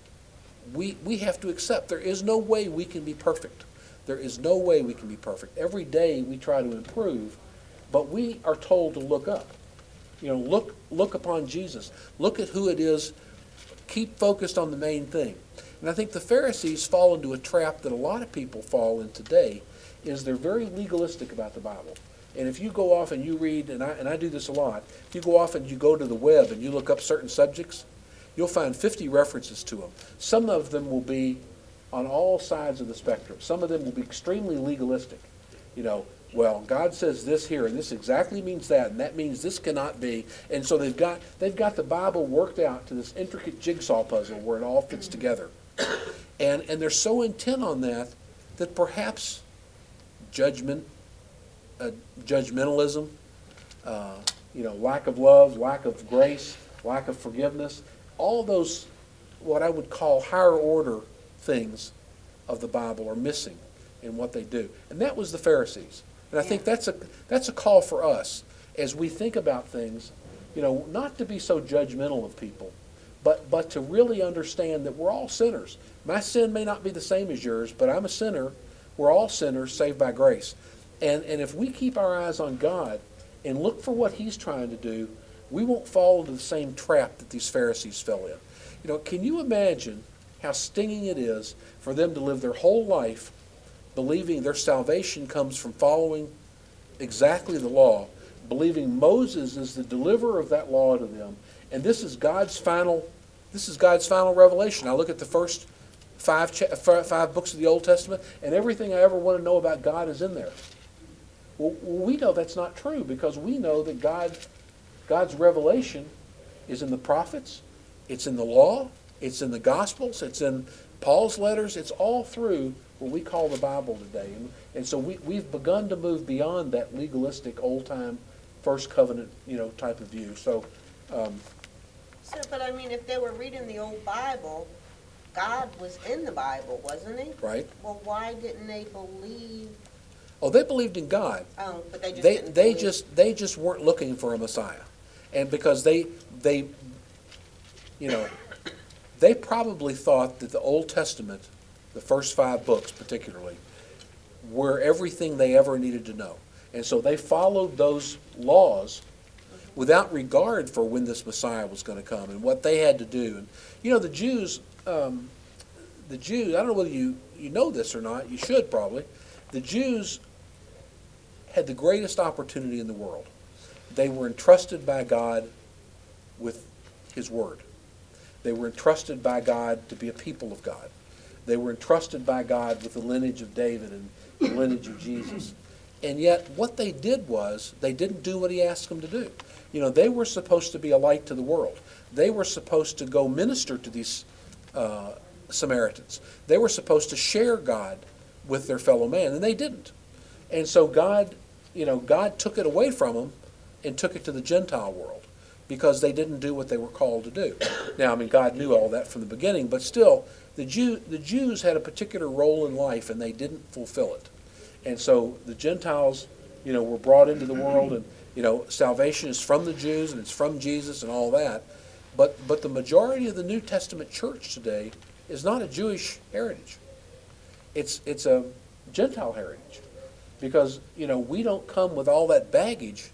[SPEAKER 1] we, we have to accept there is no way we can be perfect. There is no way we can be perfect. Every day we try to improve, but we are told to look up. You know, look, look upon Jesus. Look at who it is. Keep focused on the main thing. And I think the Pharisees fall into a trap that a lot of people fall in today, is they're very legalistic about the Bible. And if you go off and you read, and I, and I do this a lot, if you go off and you go to the web and you look up certain subjects, you'll find fifty references to them. Some of them will be on all sides of the spectrum. Some of them will be extremely legalistic. You know, well, God says this here, and this exactly means that, and that means this cannot be. And so they've got they've got the Bible worked out to this intricate jigsaw puzzle where it all fits together. And and they're so intent on that that perhaps judgment, uh, judgmentalism, uh, you know, lack of love, lack of grace, lack of forgiveness, all those, what I would call higher order things of the Bible are missing in what they do. And that was the Pharisees. And I think that's a, that's a call for us as we think about things, you know, not to be so judgmental of people, but, but to really understand that we're all sinners. My sin may not be the same as yours, but I'm a sinner. We're all sinners saved by grace. And, and if we keep our eyes on God and look for what He's trying to do, we won't fall into the same trap that these Pharisees fell in. You know, can you imagine how stinging it is for them to live their whole life believing their salvation comes from following exactly the law, believing Moses is the deliverer of that law to them, and this is God's final, this is God's final revelation. I look at the first five cha- five books of the Old Testament, and everything I ever want to know about God is in there. Well, we know that's not true because we know that God, God's revelation is in the prophets, it's in the law, it's in the Gospels, it's in Paul's letters, it's all through what we call the Bible today. And, and so we, we've begun to move beyond that legalistic, old-time, first covenant, you know, type of view. So, um,
[SPEAKER 11] So, but I mean, if they were reading the old Bible, God was in the Bible, wasn't He?
[SPEAKER 1] right?
[SPEAKER 11] Well, why didn't they believe?
[SPEAKER 1] Oh, they believed in God.
[SPEAKER 11] Oh, but they just
[SPEAKER 1] They,
[SPEAKER 11] didn't
[SPEAKER 1] they
[SPEAKER 11] believe.
[SPEAKER 1] just, they just weren't looking for a Messiah. And because they, they, you know, they probably thought that the Old Testament, the first five books particularly, were everything they ever needed to know. And so they followed those laws without regard for when this Messiah was going to come and what they had to do. And, you know, the Jews, um, the Jews, I don't know whether you, you know this or not, you should probably, the Jews had the greatest opportunity in the world. They were entrusted by God with His Word. They were entrusted by God to be a people of God. They were entrusted by God with the lineage of David and the lineage of Jesus. And yet what they did was they didn't do what He asked them to do. You know, they were supposed to be a light to the world. They were supposed to go minister to these uh, Samaritans. They were supposed to share God with their fellow man, and they didn't. And so God, you know, God took it away from them and took it to the Gentile world because they didn't do what they were called to do. Now, I mean, God knew all that from the beginning, but still, the Jew, the Jews had a particular role in life, and they didn't fulfill it. And so the Gentiles, you know, were brought into the world, and, you know, salvation is from the Jews, and it's from Jesus and all that. But, but the majority of the New Testament church today is not a Jewish heritage. It's, it's a Gentile heritage. Because, you know, we don't come with all that baggage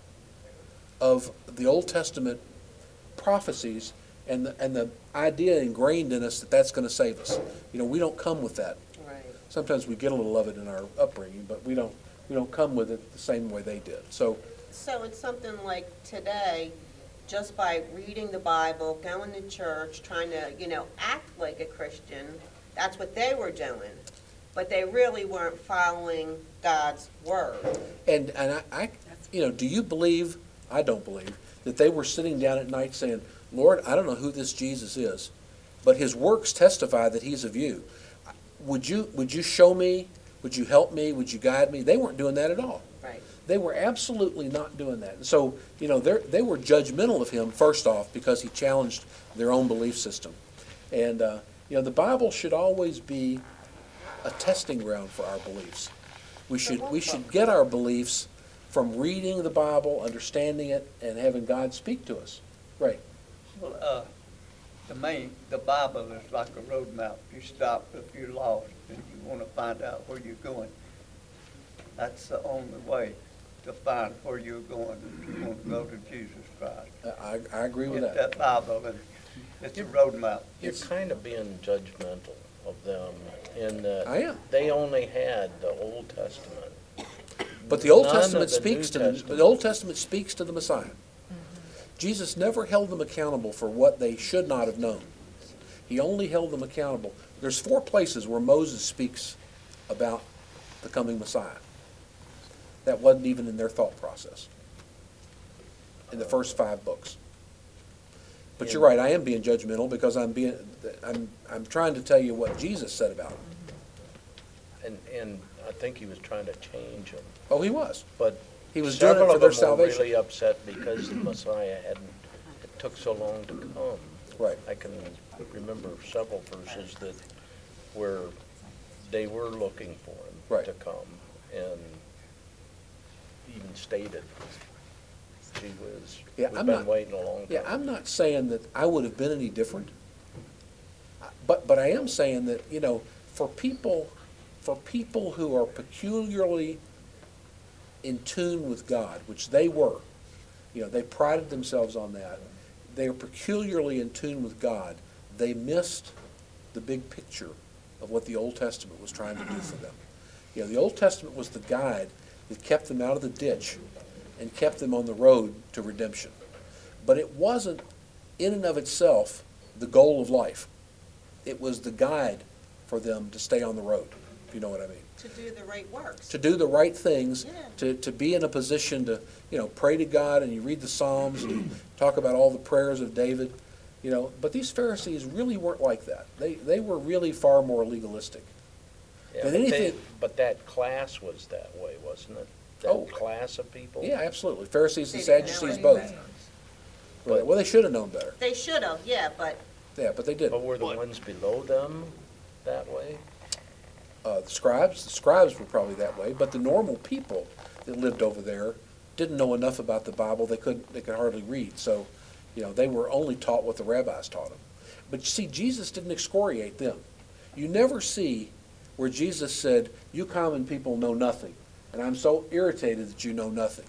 [SPEAKER 1] of the Old Testament prophecies and the, and the idea ingrained in us that that's going to save us. You know, we don't come with that.
[SPEAKER 11] Right.
[SPEAKER 1] Sometimes we get a little of it in our upbringing, but we don't, we don't come with it the same way they did. So,
[SPEAKER 11] So it's something like today, just by reading the Bible, going to church, trying to, you know, act like a Christian, that's what they were doing. But they really weren't following God's word.
[SPEAKER 1] and, and I, I, you know, do you believe, I don't believe, that they were sitting down at night saying, Lord, I don't know who this Jesus is, but His works testify that He's of you. Would you, would you show me? Would you help me? Would you guide me? They weren't doing that at all.
[SPEAKER 11] Right.
[SPEAKER 1] They were absolutely not doing that. And so, you know, they they were judgmental of Him, first off, because He challenged their own belief system. And, uh, you know, the Bible should always be a testing ground for our beliefs. We should, we should get our beliefs from reading the Bible, understanding it, and having God speak to us. Right.
[SPEAKER 12] Well, uh, the main, the Bible is like a road map. You stop if you're lost and you want to find out where you're going. That's the only way to find where you're going if you want to go to Jesus Christ.
[SPEAKER 1] I, I agree with
[SPEAKER 12] Get
[SPEAKER 1] that.
[SPEAKER 12] that Bible, and it's a road map.
[SPEAKER 8] You're kind of being judgmental of them in that
[SPEAKER 1] I am.
[SPEAKER 8] they only had the Old Testament.
[SPEAKER 1] But the Old
[SPEAKER 8] None of
[SPEAKER 1] Testament
[SPEAKER 8] the
[SPEAKER 1] speaks to
[SPEAKER 8] New
[SPEAKER 1] the,
[SPEAKER 8] Testament.
[SPEAKER 1] the Old Testament speaks to the Messiah. Jesus never held them accountable for what they should not have known. He only held them accountable. There's four places where Moses speaks about the coming Messiah. That wasn't even in their thought process in the first five books. But you're right, I am being judgmental because I'm being I'm I'm trying to tell you what Jesus said about him.
[SPEAKER 8] And, and I think He was trying to change them.
[SPEAKER 1] Oh, He was.
[SPEAKER 8] But
[SPEAKER 1] He was doing it
[SPEAKER 8] several
[SPEAKER 1] for
[SPEAKER 8] of
[SPEAKER 1] their
[SPEAKER 8] them were
[SPEAKER 1] salvation.
[SPEAKER 8] really upset because the Messiah hadn't took so long to come.
[SPEAKER 1] Right.
[SPEAKER 8] I can remember several verses that where they were looking for him
[SPEAKER 1] Right.
[SPEAKER 8] to come, and even stated she was,
[SPEAKER 1] Yeah,
[SPEAKER 8] we've
[SPEAKER 1] I'm
[SPEAKER 8] been
[SPEAKER 1] not-
[SPEAKER 8] waiting a long time.
[SPEAKER 1] Yeah, I'm not saying that I would have been any different, but, but I am saying that, you know, for people, for people who are peculiarly in tune with God, which they were, you know, they prided themselves on that, they are peculiarly in tune with God, they missed the big picture of what the Old Testament was trying to do for them. You know, the Old Testament was the guide that kept them out of the ditch and kept them on the road to redemption. But it wasn't, in and of itself, the goal of life. It was the guide for them to stay on the road, if you know what I mean.
[SPEAKER 11] To do the right works.
[SPEAKER 1] To do the right things,
[SPEAKER 11] Yeah.
[SPEAKER 1] to, to be in a position to, you know, pray to God, and you read the Psalms, and you talk about all the prayers of David, you know. But these Pharisees really weren't like that. They, they were really far more legalistic.
[SPEAKER 8] Yeah,
[SPEAKER 1] than
[SPEAKER 8] but they-
[SPEAKER 1] anything-
[SPEAKER 8] But that class was that way, wasn't it? That
[SPEAKER 1] Oh.
[SPEAKER 8] class of people?
[SPEAKER 1] Yeah, absolutely. Pharisees and
[SPEAKER 11] They didn't know
[SPEAKER 1] Sadducees
[SPEAKER 11] any
[SPEAKER 1] both.
[SPEAKER 11] better.
[SPEAKER 1] Well, well, they should have known better.
[SPEAKER 11] They should have, yeah, but
[SPEAKER 1] Yeah, but they
[SPEAKER 8] But
[SPEAKER 1] didn't.
[SPEAKER 8] were the
[SPEAKER 9] What?
[SPEAKER 8] ones below them that way?
[SPEAKER 1] Uh, the scribes, the scribes were probably that way, but the normal people that lived over there didn't know enough about the Bible. They couldn't, they could hardly read. So, you know, they were only taught what the rabbis taught them. But you see, Jesus didn't excoriate them. You never see where Jesus said, "You common people know nothing, and I'm so irritated that you know nothing."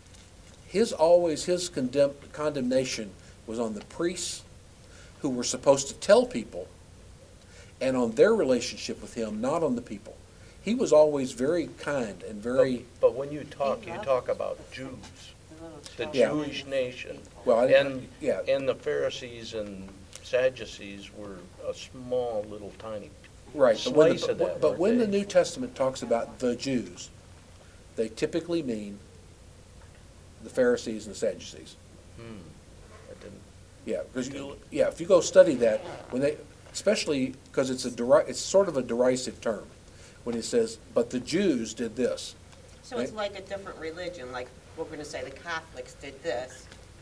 [SPEAKER 1] His always, his condemn, condemnation was on the priests who were supposed to tell people, and on their relationship with him, not on the people. He was always very kind and very,
[SPEAKER 8] But when you talk,
[SPEAKER 7] He
[SPEAKER 8] you
[SPEAKER 7] loved
[SPEAKER 8] talk about Jews,
[SPEAKER 7] The little
[SPEAKER 8] the
[SPEAKER 7] children.
[SPEAKER 8] Jewish nation.
[SPEAKER 1] well, I
[SPEAKER 8] And,
[SPEAKER 1] didn't, yeah,
[SPEAKER 8] and the Pharisees and Sadducees were a small, little, tiny
[SPEAKER 1] right. But when,
[SPEAKER 8] slice
[SPEAKER 1] the,
[SPEAKER 8] of that,
[SPEAKER 1] but
[SPEAKER 8] weren't
[SPEAKER 1] when
[SPEAKER 8] they?
[SPEAKER 1] the New Testament talks about the Jews, they typically mean the Pharisees and the Sadducees.
[SPEAKER 8] Hmm, I didn't,
[SPEAKER 1] Yeah, because, yeah, if you go study that, when they, especially because it's a deri, it's sort of a derisive term, when it says, "But the Jews did this."
[SPEAKER 11] so it's like a different religion, like we're gonna say the Catholics did this.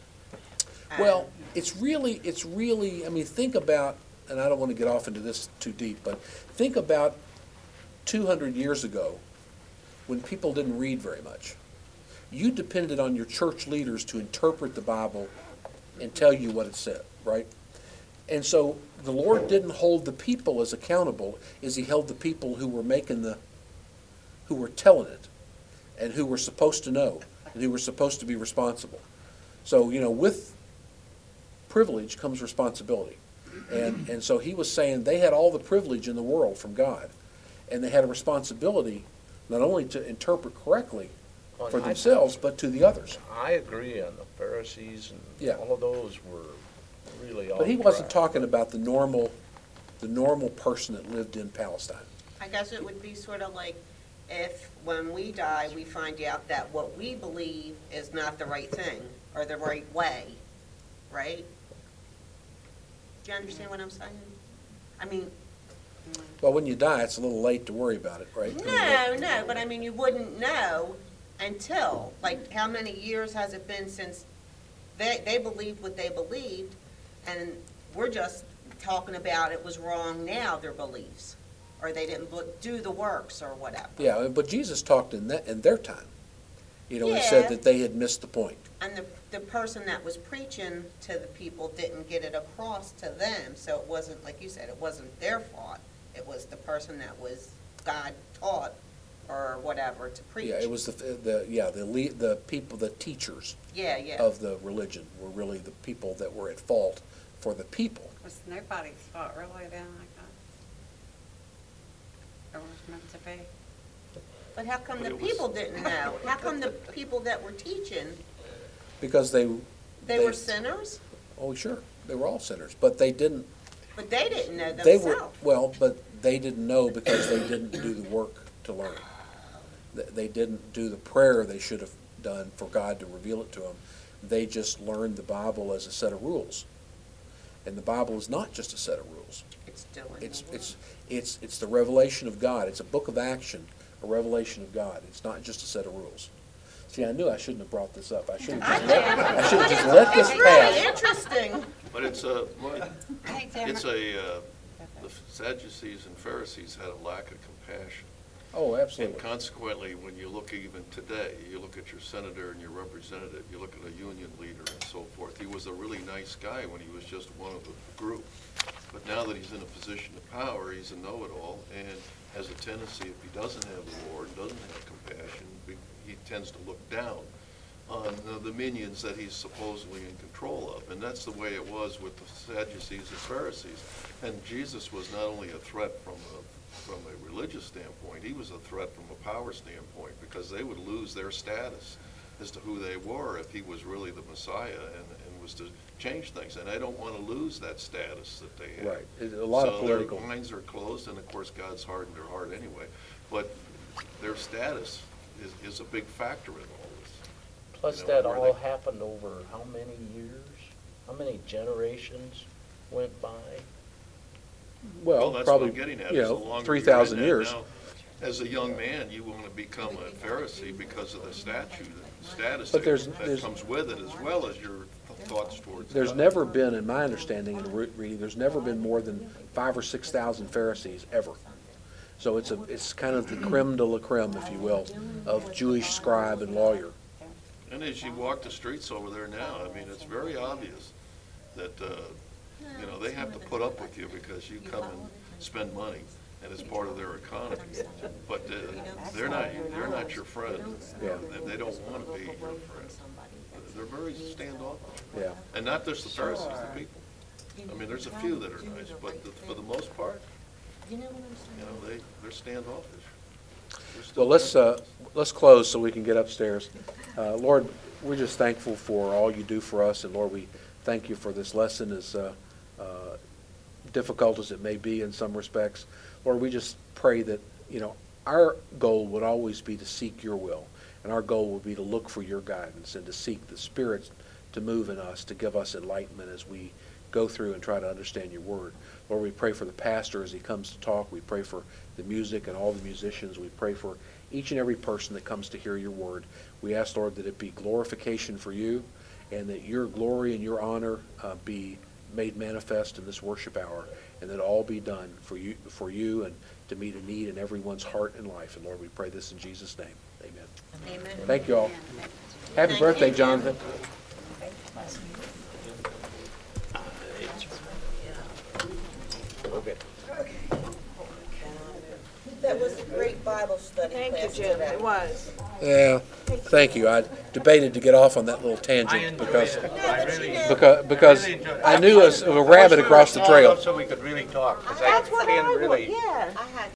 [SPEAKER 1] Well,
[SPEAKER 11] And-
[SPEAKER 1] it's really, it's really, I mean, think about, and I don't want to get off into this too deep, but think about two hundred years ago, when people didn't read very much. You depended on your church leaders to interpret the Bible and tell you what it said, right? And so the Lord didn't hold the people as accountable as he held the people who were making the, who were telling it, and who were supposed to know, and who were supposed to be responsible. So, you know, with privilege comes responsibility. And, and so he was saying they had all the privilege in the world from God, and they had a responsibility not only to interpret correctly
[SPEAKER 8] Well,
[SPEAKER 1] for
[SPEAKER 8] I-
[SPEAKER 1] themselves, but to the others.
[SPEAKER 8] I agree on the Pharisees and
[SPEAKER 1] Yeah.
[SPEAKER 8] all of those were really off
[SPEAKER 1] But he wasn't
[SPEAKER 8] track.
[SPEAKER 1] talking about the normal, the normal person that lived in Palestine.
[SPEAKER 11] I guess it would be sort of like if, when we die, we find out that what we believe is not the right thing, or the right way, right? Do you understand what I'm saying? I mean,
[SPEAKER 1] Well, when you die, it's a little late to worry about it, right?
[SPEAKER 11] no, no, but I mean, you wouldn't know until, like, how many years has it been since they, they believed what they believed, and we're just talking about it was wrong now, their beliefs, or they didn't bu- do the works or whatever.
[SPEAKER 1] Yeah, but Jesus talked in that, in their time. You know, he said
[SPEAKER 11] Yeah.
[SPEAKER 1] that they had missed the point.
[SPEAKER 11] And the, the person that was preaching to the people didn't get it across to them, so it wasn't, like you said, it wasn't their fault. It was the person that was God taught or whatever to preach.
[SPEAKER 1] Yeah, it was the, the, yeah, the lead, the people, the teachers
[SPEAKER 11] Yeah, yeah.
[SPEAKER 1] of the religion were really the people that were at fault for the people.
[SPEAKER 7] It was nobody's fault really then, I guess. It was meant to be.
[SPEAKER 11] But how come
[SPEAKER 9] But
[SPEAKER 11] the
[SPEAKER 9] it was-
[SPEAKER 11] people didn't know? How come the people that were teaching,
[SPEAKER 1] Because they,
[SPEAKER 11] they
[SPEAKER 1] They-
[SPEAKER 11] were sinners,
[SPEAKER 1] oh, sure, they were all sinners, but they didn't,
[SPEAKER 11] but they didn't know
[SPEAKER 1] they were,
[SPEAKER 11] themselves?
[SPEAKER 1] well, but they didn't know because they didn't do the work to learn. They- They didn't do the prayer they should have done for God to reveal it to them. They just learned the Bible as a set of rules. And the Bible is not just a set of rules.
[SPEAKER 11] It's doing
[SPEAKER 1] It's,
[SPEAKER 11] the
[SPEAKER 1] it's,
[SPEAKER 11] work.
[SPEAKER 1] it's, it's the revelation of God. It's a book of action, a revelation of God. It's not just a set of rules. See, I knew I shouldn't have brought this up. I should have just let, I should have just let this
[SPEAKER 11] It's really
[SPEAKER 1] pass.
[SPEAKER 11] interesting.
[SPEAKER 9] But it's a,
[SPEAKER 7] Hey, Tim.
[SPEAKER 9] it's a, uh, the Sadducees and Pharisees had a lack of compassion.
[SPEAKER 1] Oh,
[SPEAKER 9] And
[SPEAKER 1] absolutely.
[SPEAKER 9] consequently, when you look even today, you look at your senator and your representative, you look at a union leader and so forth, he was a really nice guy when he was just one of the group. But now that he's in a position of power, he's a know-it-all and has a tendency, if he doesn't have the Lord, doesn't have compassion, be- he tends to look down on the- the minions that he's supposedly in control of. And that's the way it was with the Sadducees and Pharisees. And Jesus was not only a threat from a from a religious standpoint, he was a threat from a power standpoint, because they would lose their status as to who they were if he was really the Messiah and, and was to change things. And they don't want to lose that status that they have.
[SPEAKER 1] Right. It- a lot of political-
[SPEAKER 9] So their minds are closed, and of course, God's hardened their heart anyway. But their status is, is a big factor in all this.
[SPEAKER 8] Plus,
[SPEAKER 9] You know,
[SPEAKER 8] that
[SPEAKER 9] where
[SPEAKER 8] all
[SPEAKER 9] they-
[SPEAKER 8] happened over how many years? How many generations went by?
[SPEAKER 1] Well,
[SPEAKER 9] that's what
[SPEAKER 1] probably,
[SPEAKER 9] I'm getting at,
[SPEAKER 1] you
[SPEAKER 9] is the
[SPEAKER 1] know,
[SPEAKER 9] longer
[SPEAKER 1] three
[SPEAKER 9] you're in
[SPEAKER 1] thousand
[SPEAKER 9] that
[SPEAKER 1] years.
[SPEAKER 9] now, as a young man, you want to become a Pharisee because of the statute, status
[SPEAKER 1] But
[SPEAKER 9] that
[SPEAKER 1] there's-
[SPEAKER 9] that
[SPEAKER 1] there's-
[SPEAKER 9] comes with it, as well as your thoughts towards
[SPEAKER 1] There's
[SPEAKER 9] God.
[SPEAKER 1] never been, in my understanding and re- reading, there's never been more than five or six thousand Pharisees ever. So it's a, it's kind of the creme de la creme, if you will, of Jewish scribe and lawyer.
[SPEAKER 9] And as you walk the streets over there now, I mean, it's very obvious that, uh, you know, they have to put up with you because you come and spend money, and it's part of their economy. But uh, they're not, they're not your friend,
[SPEAKER 1] Yeah.
[SPEAKER 9] and they don't want to be your friend. They're very standoffish.
[SPEAKER 1] Yeah.
[SPEAKER 9] And not just the Pharisees, the people. I mean, there's a few that are nice, but the- for the most part, you know, they, they're standoffish. They're still
[SPEAKER 1] Well, let's, uh,
[SPEAKER 9] Christians.
[SPEAKER 1] let's close so we can get upstairs. Uh, Lord, we're just thankful for all you do for us, and Lord, we thank you for this lesson, as uh, uh, difficult as it may be in some respects. Lord, we just pray that, you know, our goal would always be to seek your will, and our goal would be to look for your guidance and to seek the Spirit to move in us, to give us enlightenment as we go through and try to understand your word. Lord, we pray for the pastor as he comes to talk. We pray for the music and all the musicians. We pray for each and every person that comes to hear your word. We ask, Lord, that it be glorification for you, and that your glory and your honor uh, be made manifest in this worship hour, and that all be done for you, for you and to meet a need in everyone's heart and life. And Lord, we pray this in Jesus' name. Amen.
[SPEAKER 11] Amen.
[SPEAKER 1] Thank you all. Happy
[SPEAKER 11] Thank
[SPEAKER 1] birthday,
[SPEAKER 11] you.
[SPEAKER 1] Jonathan.
[SPEAKER 8] Okay.
[SPEAKER 11] That was a great Bible study
[SPEAKER 3] Thank you,
[SPEAKER 11] class
[SPEAKER 3] Jim,
[SPEAKER 11] today.
[SPEAKER 3] it was.
[SPEAKER 1] Yeah, thank you. I debated to get off on that little tangent because, because, because I knew a, a rabbit across the trail.
[SPEAKER 8] So we could really talk, 'cause I
[SPEAKER 11] That's what
[SPEAKER 8] can't
[SPEAKER 11] I
[SPEAKER 8] really.
[SPEAKER 11] want, yeah.